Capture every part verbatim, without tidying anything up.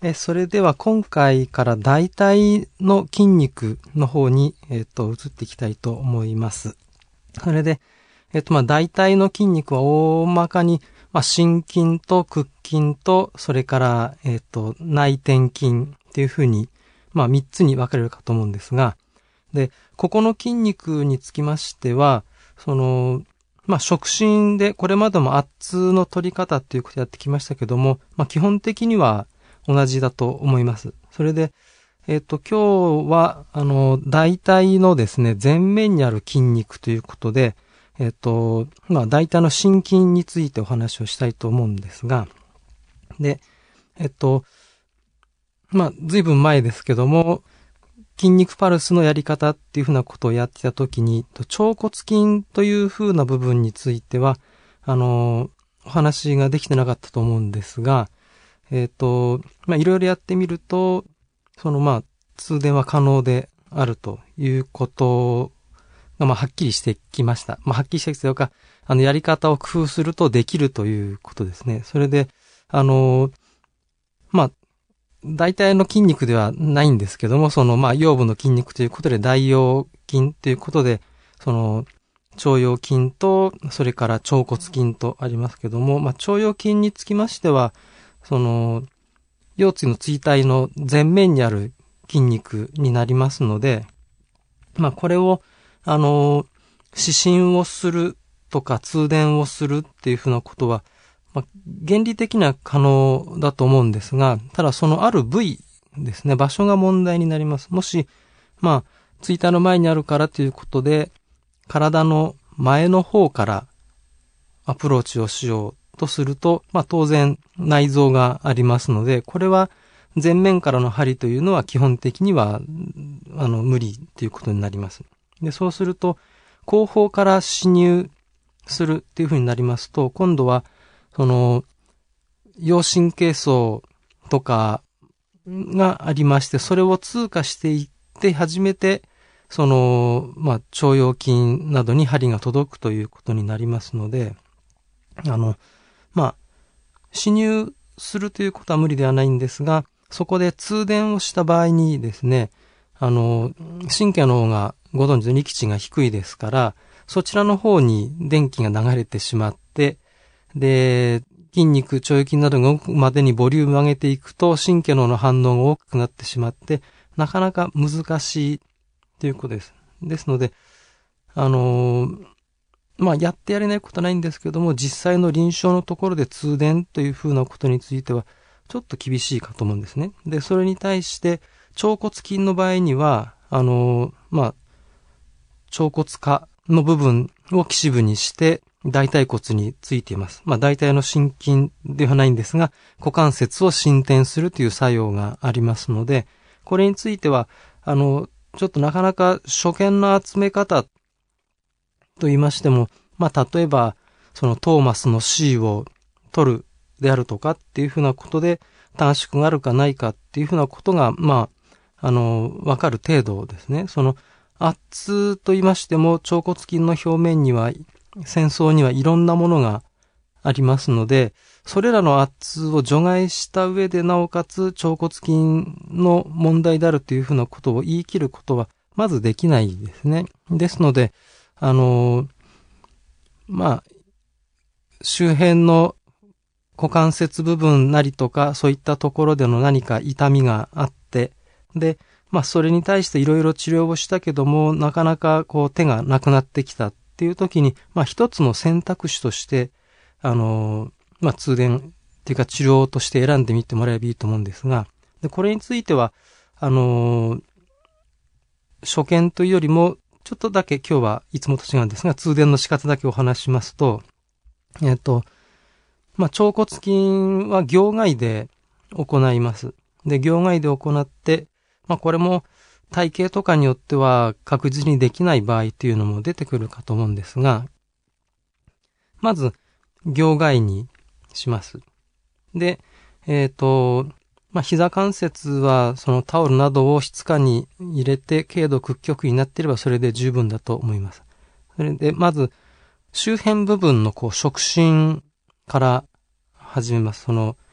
えそれでは今回から大腿の筋肉の方に、えっと、移っていきたいと思います。それで、えっと、まあ、大腿の筋肉は大まかに、まあ、心筋と屈筋と、それから、えっと、内転筋っていうふうに、まあ、三つに分かれるかと思うんですが、で、ここの筋肉につきましては、その、まあ、触診で、これまでも圧の取り方っていうことをやってきましたけども、まあ、基本的には同じだと思います。それで、えっと、今日は、あの、大腿のですね、前面にある筋肉ということで、えっと、まあ、大腿の心筋についてお話をしたいと思うんですが、で、えっと、まあ、ずいぶん前ですけども、筋肉パルスのやり方っていうふうなことをやってたときに、腸骨筋というふうな部分については、あの、お話ができてなかったと思うんですが、えっと、まあ、いろいろやってみると、そのまあ、通電は可能であるということが、まあ、はっきりしてきました。まあ、はっきりしてきたというか、あの、やり方を工夫するとできるということですね。それで、あの、まあ、大体の筋肉ではないんですけども、その、まあ、腰部の筋肉ということで、大腰筋ということで、その、腸腰筋と、それから腸骨筋とありますけども、まあ、腸腰筋につきましては、その、腰椎の椎体の前面にある筋肉になりますので、まあ、これを、あの、指針をするとか通電をするっていうふうなことは、まあ、原理的には可能だと思うんですが、ただそのある部位ですね、場所が問題になります。もし、まあ、椎体の前にあるからということで、体の前の方からアプローチをしようとすると、まあ当然内臓がありますので、これは前面からの針というのは基本的には、あの、無理ということになります。で、そうすると、後方から侵入するっていうふうになりますと、今度は、その、腰神経層とかがありまして、それを通過していって初めて、その、まあ、腸腰筋などに針が届くということになりますので、あの、まあ、侵入するということは無理ではないんですが、そこで通電をした場合にですね、あの、神経の方がご存知の力値が低いですから、そちらの方に電気が流れてしまって、で、筋肉、腸腰筋などが動くまでにボリュームを上げていくと、神経の方の反応が大きくなってしまって、なかなか難しいということです。ですので、あのー、まあ、やってやれないことはないんですけども、実際の臨床のところで通電というふうなことについては、ちょっと厳しいかと思うんですね。で、それに対して、腸骨筋の場合には、あのー、まあ、腸骨下の部分を基支部にして、大腿骨についています。まあ、大腿の心筋ではないんですが、股関節を伸展するという作用がありますので、これについては、あの、ちょっとなかなか所見の集め方と言いましても、まあ、例えば、そのトーマスの C を取るであるとかっていうふうなことで、短縮があるかないかっていうふうなことが、まあ、あの、わかる程度ですね。その、圧と言いましても、腸骨筋の表面には、戦争にはいろんなものがありますので、それらの圧を除外した上で、なおかつ腸骨筋の問題であるというふうなことを言い切ることは、まずできないですね。ですので、あの、まあ、周辺の股関節部分なりとか、そういったところでの何か痛みがあって、で、まあ、それに対していろいろ治療をしたけども、なかなかこう手がなくなってきたっていう時に、まあ、一つの選択肢として、あの、まあ、通電っていうか治療として選んでみてもらえばいいと思うんですが、で、これについては、あの、所見というよりも、ちょっとだけ今日はいつもと違うんですが、通電の仕方だけお話ししますと、えっと、まあ、腸骨筋は行外で行います。で、行外で行って、まあ、これも体型とかによっては確実にできない場合っていうのも出てくるかと思うんですが、まず、行外にします。で、えっと、まあ、膝関節はそのタオルなどを質感に入れて軽度屈曲になっていればそれで十分だと思います。それで、まず、周辺部分のこう触診から始めます。その、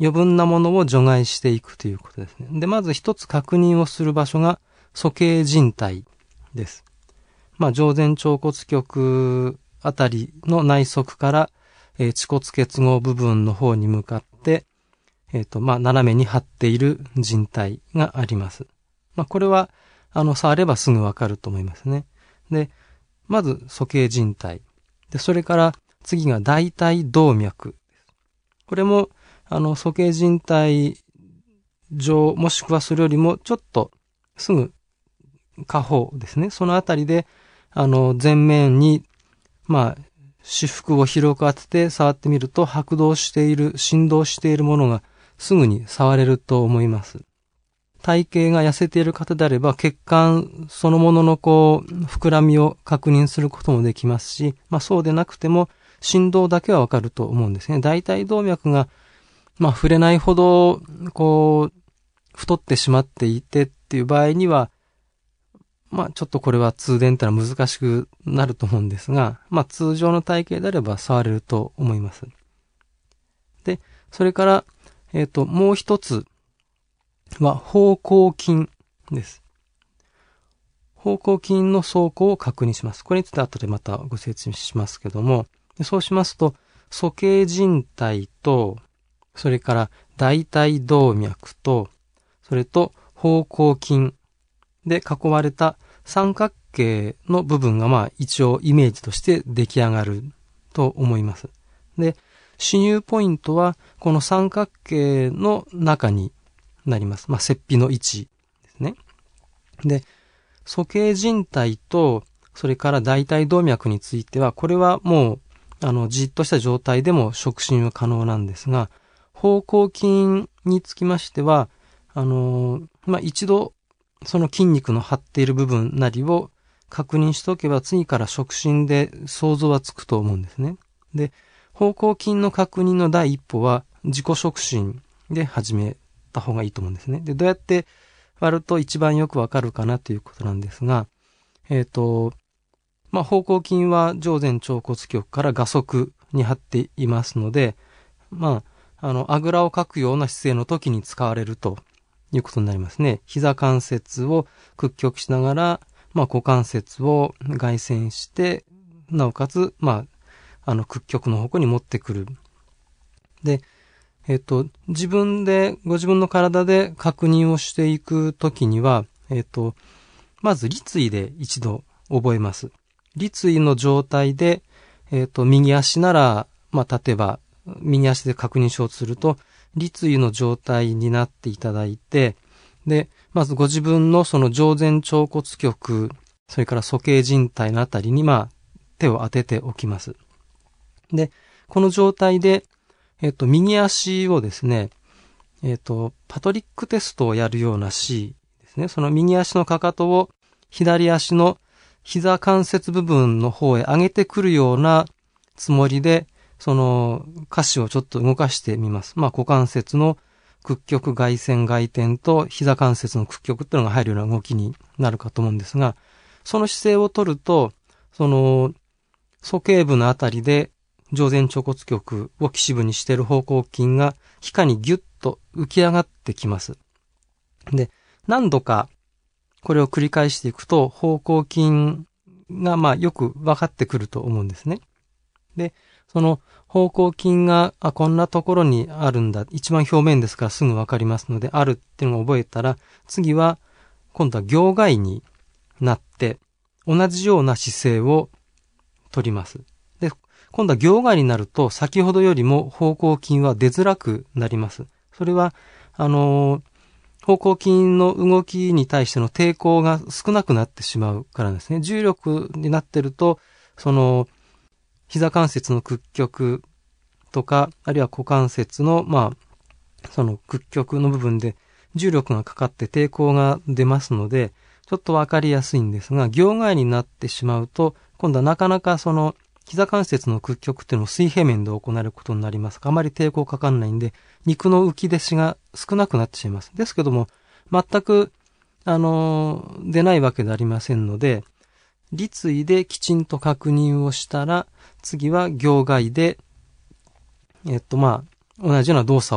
余分なものを除外していくということですね。で、まず一つ確認をする場所が鼠径靭帯です。まあ、上前腸骨棘あたりの内側から、えー、恥骨結合部分の方に向かって、えっと、まあ、斜めに張っている靭帯があります。まあ、これは、あの、触ればすぐわかると思いますね。で、まず、鼠径靭帯。で、それから次が大腿動脈。これも、あの、鼠径靭帯上、もしくはそれよりもちょっとすぐ下方ですね。そのあたりで、あの、前面に、まあ、私腹を広く当てて触ってみると、拍動している、振動しているものがすぐに触れると思います。体型が痩せている方であれば、血管そのもののこう、膨らみを確認することもできますし、まあそうでなくても、振動だけはわかると思うんですね。大腿動脈が、まあ触れないほど、こう、太ってしまっていてっていう場合には、まあちょっとこれは通電ってのは難しくなると思うんですが、まあ通常の体型であれば触れると思います。で、それから、えっと、もう一つは方向筋です。方向筋の走行を確認します。これについて後でまたご説明しますけども、そうしますと、鼠径靭帯と、それから大腿動脈と、それと方向筋で囲われた三角形の部分がまあ一応イメージとして出来上がると思います。で、侵入ポイントはこの三角形の中になります。まあ切皮の位置ですね。で、鼠径靭帯とそれから大腿動脈についてはこれはもうあのじっとした状態でも触診は可能なんですが、方向筋につきましてはあのー、まあ一度その筋肉の張っている部分なりを確認しておけば次から触診で想像はつくと思うんですね。で、方向筋の確認の第一歩は自己触診で始めた方がいいと思うんですね。で、どうやって割ると一番よくわかるかなということなんですが、えっと、まあ、方向筋は上前腸骨棘から画側に張っていますので、まあ、あの、あぐらをかくような姿勢の時に使われるということになりますね。膝関節を屈曲しながら、まあ、股関節を外旋して、なおかつ、まあ、あの、屈曲の方向に持ってくる。で、えっと、自分で、ご自分の体で確認をしていくときには、えっと、まず立位で一度覚えます。立位の状態で、えっと、右足なら、まあ、例えば、右足で確認しようとすると、立位の状態になっていただいて、で、まずご自分のその上前腸骨棘、それから鼠径靭帯のあたりに、まあ、手を当てておきます。で、この状態で、えっと、右足をですね、えっと、パトリックテストをやるような C ですね。その右足のかかとを左足の膝関節部分の方へ上げてくるようなつもりで、その下肢をちょっと動かしてみます。まあ、股関節の屈曲外旋外転と膝関節の屈曲っていうのが入るような動きになるかと思うんですが、その姿勢を取ると、その、鼠径部のあたりで上前腸骨棘を基支部にしている方向筋が皮下にギュッと浮き上がってきます。で、何度かこれを繰り返していくと方向筋がまあよく分かってくると思うんですね。で、その方向筋があこんなところにあるんだ。一番表面ですからすぐ分かりますので、あるっていうのを覚えたら、次は今度は仰外になって同じような姿勢を取ります。で、今度は仰外になると先ほどよりも方向筋は出づらくなります。それは、あのー、方向筋の動きに対しての抵抗が少なくなってしまうからですね。重力になってると、その、膝関節の屈曲とか、あるいは股関節の、まあ、その屈曲の部分で重力がかかって抵抗が出ますので、ちょっとわかりやすいんですが、仰外になってしまうと、今度はなかなかその、膝関節の屈曲っていうのを水平面で行えることになりますが、あまり抵抗かかんないんで、肉の浮き出しが少なくなってしまいます。ですけども、全く、あのー、出ないわけではありませんので、立位できちんと確認をしたら、次は仰外で、えっとまあ、同じような動作を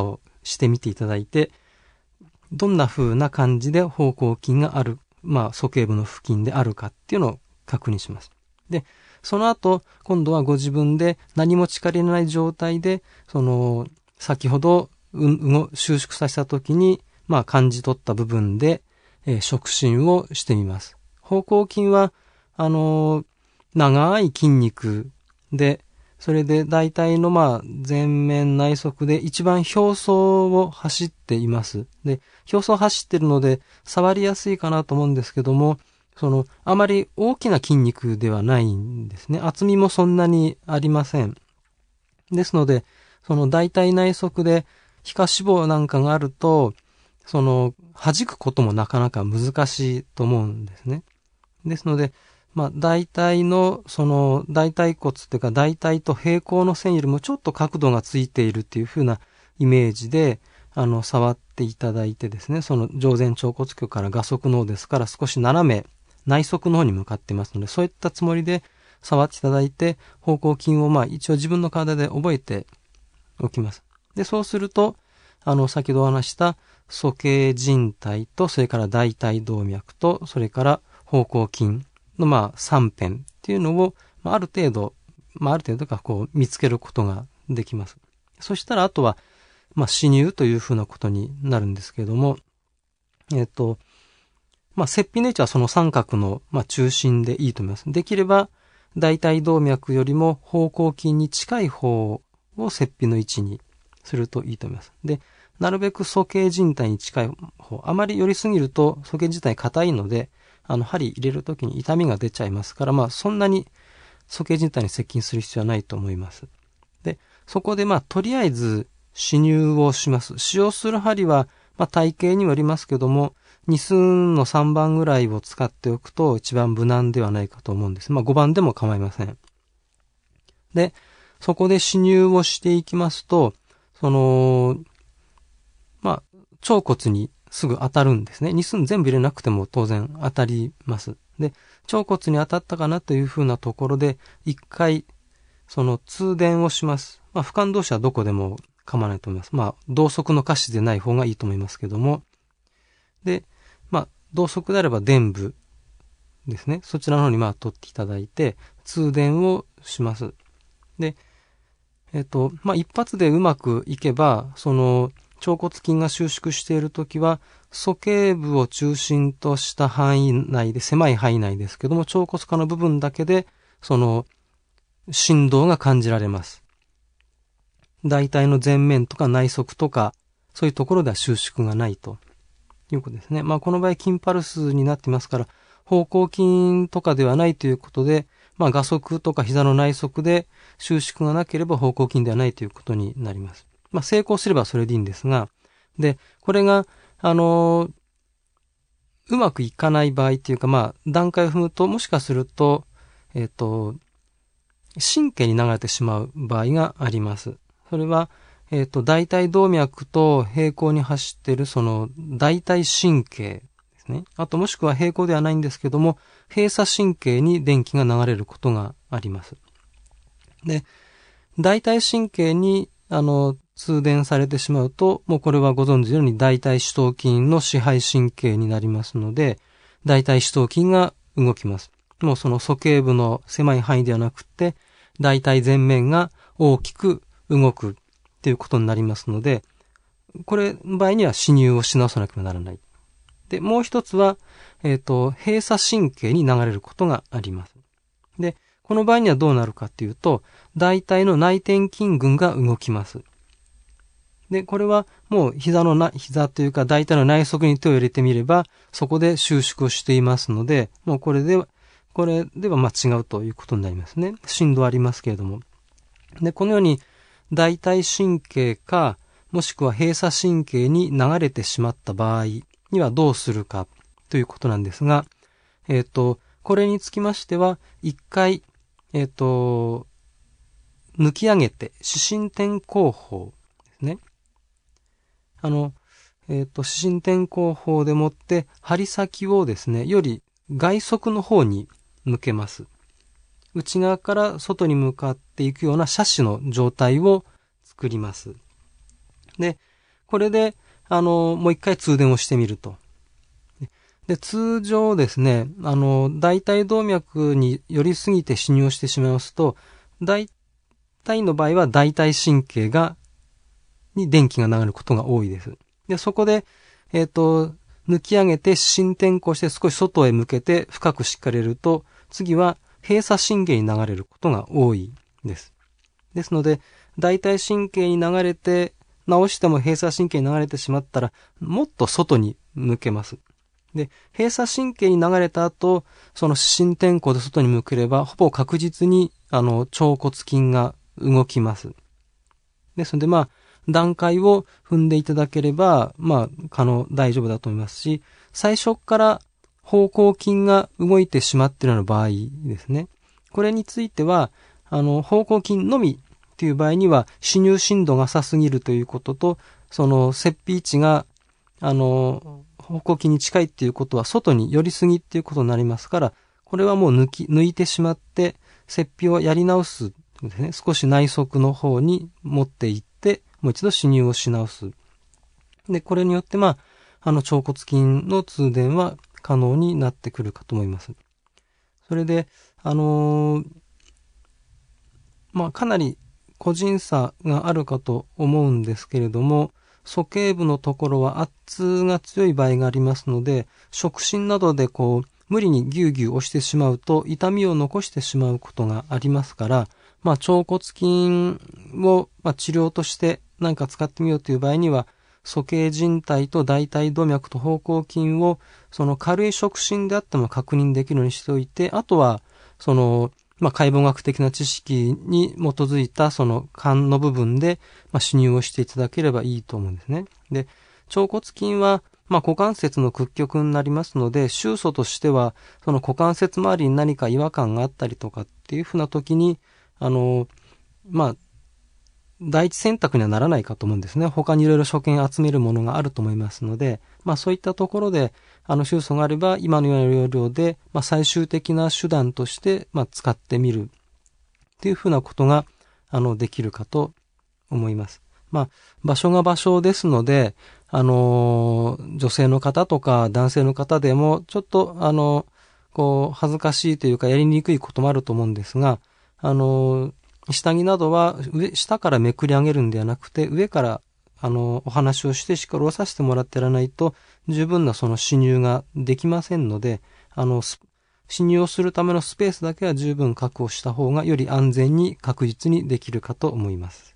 してみていただいて、どんな風な感じで方向筋がある、まあ、鼠径部の付近であるかっていうのを確認します。で、その後、今度はご自分で何も力入れない状態で、その、先ほど、う、う、収縮させた時に、まあ、感じ取った部分で、えー、触診をしてみます。方向筋は、あのー、長い筋肉で、それで大体のまあ前面内側で一番表層を走っています。で、表層を走っているので触りやすいかなと思うんですけども、そのあまり大きな筋肉ではないんですね。厚みもそんなにありません。ですので、その大体内側で皮下脂肪なんかがあると、その弾くこともなかなか難しいと思うんですね。ですので、まあ、大体の、その、大腿骨っていうか、大腿と平行の線よりもちょっと角度がついているっていう風なイメージで、あの、触っていただいてですね、その上前腸骨腔から画側の方ですから少し斜め、内側の方に向かってますので、そういったつもりで触っていただいて、方向筋をまあ、一応自分の体で覚えておきます。で、そうすると、あの、先ほどお話した鼠径靭帯と、それから大腿動脈と、それから方向筋、のまあさん辺っていうのを、まあ、ある程度、まあある程度かこう見つけることができます。そしたらあとは、まあ視入というふうなことになるんですけれども、えっと、まあ切皮の位置はその三角の、まあ、中心でいいと思います。できれば大腿動脈よりも方向筋に近い方を切皮の位置にするといいと思います。で、なるべく鼠径靭帯に近い方、あまり寄りすぎると鼠径靭帯硬いので、あの、針入れるときに痛みが出ちゃいますから、まあ、そんなに鼠径靭帯に接近する必要はないと思います。で、そこでまあ、とりあえず、試入をします。使用する針は、まあ、体型にもよりますけども、に寸のさんばんぐらいを使っておくと一番無難ではないかと思うんです。まあ、ごばんでも構いません。で、そこで試入をしていきますと、その、まあ、腸骨にすぐ当たるんですね。に寸全部入れなくても当然当たります。で、腸骨に当たったかなというふうなところで、一回、その通電をします。まあ、俯瞰同士はどこでも構わないと思います。まあ、同側の下肢でない方がいいと思いますけども。で、まあ、同側であれば臀部ですね。そちらの方にまあ取っていただいて、通電をします。で、えっと、まあ、一発でうまくいけば、その、腸骨筋が収縮しているときは、鼠径部を中心とした範囲内で、狭い範囲内ですけども、腸骨下の部分だけで、その、振動が感じられます。大腿の前面とか内側とか、そういうところでは収縮がないということですね。まあ、この場合、筋パルスになってますから、方向筋とかではないということで、まあ、画側とか膝の内側で収縮がなければ方向筋ではないということになります。まあ、成功すればそれでいいんですが、で、これが、あのー、うまくいかない場合っていうか、まあ、段階を踏むと、もしかすると、えっと、神経に流れてしまう場合があります。それは、えっと、大腿動脈と平行に走っている、その、大腿神経ですね。あと、もしくは平行ではないんですけども、閉鎖神経に電気が流れることがあります。で、大腿神経に、あの、通電されてしまうと、もうこれはご存知のように大腿四頭筋の支配神経になりますので、大腿四頭筋が動きます。もうその鼠径部の狭い範囲ではなくて、大腿前面が大きく動くということになりますので、これの場合には侵入をし直さなければならない。で、もう一つは、えっと、閉鎖神経に流れることがあります。で、この場合にはどうなるかというと、大腿の内転筋群が動きます。で、これはもう膝のな、膝というか大腿の内側に手を入れてみれば、そこで収縮をしていますので、もうこれでは、これではまあ違うということになりますね。振動ありますけれども。で、このように大腿神経か、もしくは閉鎖神経に流れてしまった場合にはどうするかということなんですが、えっと、これにつきましては、一回、えっと、抜き上げて、視神転向法ですね。あの、えっと、視神転向法でもって、針先をですね、より外側の方に向けます。内側から外に向かっていくような斜視の状態を作ります。で、 これで、あの、もう一回通電をしてみると。で、通常ですね、あの、大腿動脈に寄りすぎて侵入してしまいますと、大体の場合は大腿神経が、に電気が流れることが多いです。で、そこで、えっと、抜き上げて心転向して少し外へ向けて深くしっかり入れると、次は閉鎖神経に流れることが多いです。ですので、大腿神経に流れて、直しても閉鎖神経に流れてしまったら、もっと外に向けます。で、閉鎖神経に流れた後、その心転向で外に向ければ、ほぼ確実に、あの、腸骨筋が動きます。ですので、まあ、段階を踏んでいただければ、まあ、可能、大丈夫だと思いますし、最初から方向筋が動いてしまっているような場合ですね。これについては、あの、方向筋のみという場合には、侵入深度が浅すぎるということと、その、切皮位置が、あの、方向筋に近いっていうことは、外に寄りすぎっていうことになりますから、これはもう抜き、抜いてしまって、切皮をやり直すですね。少し内側の方に持っていって、もう一度侵入をし直す。で、これによって、まあ、あの、腸骨筋の通電は可能になってくるかと思います。それで、あのー、まあ、かなり個人差があるかと思うんですけれども、鼠径部のところは圧が強い場合がありますので、触診などでこう、無理にギュウギュウ押してしまうと痛みを残してしまうことがありますから、まあ、腸骨筋を、まあ、治療として何か使ってみようという場合には、鼠径靭帯と大腿動脈と方向筋を、その軽い触診であっても確認できるようにしておいて、あとは、その、まあ、解剖学的な知識に基づいたその肝の部分で、まあ、侵入をしていただければいいと思うんですね。で、腸骨筋は、まあ、股関節の屈曲になりますので、手術としては、その股関節周りに何か違和感があったりとかっていうふうな時に、あの、まあ、第一選択にはならないかと思うんですね。他にいろいろ所見集めるものがあると思いますので、まあそういったところで、あの手術があれば、今のような要領で、まあ最終的な手段として、まあ使ってみるっていうふうなことが、あの、できるかと思います。まあ、場所が場所ですので、あの、女性の方とか男性の方でも、ちょっと、あの、こう、恥ずかしいというか、やりにくいこともあると思うんですが、あの、下着などは上、下からめくり上げるんではなくて、上から、あの、お話をしてしっかり押させてもらってやらないと、十分なその侵入ができませんので、あの、侵入をするためのスペースだけは十分確保した方が、より安全に確実にできるかと思います。